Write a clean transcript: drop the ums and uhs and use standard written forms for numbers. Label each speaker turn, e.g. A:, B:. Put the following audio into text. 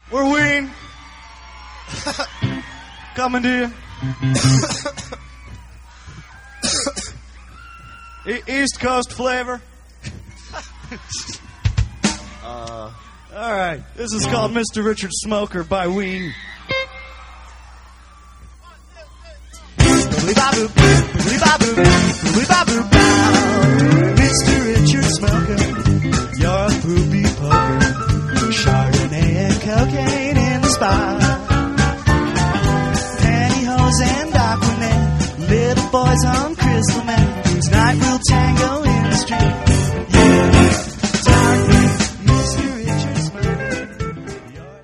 A: We're Ween. Coming to you. East Coast flavor. All right. This is called Mr. Richard Smoker by Ween. Mr. Richard Smoker, you're a poopy poker. Chardonnay and cocaine in the spot. Pantyhose and Aquanet, little boys on Crystal Meth.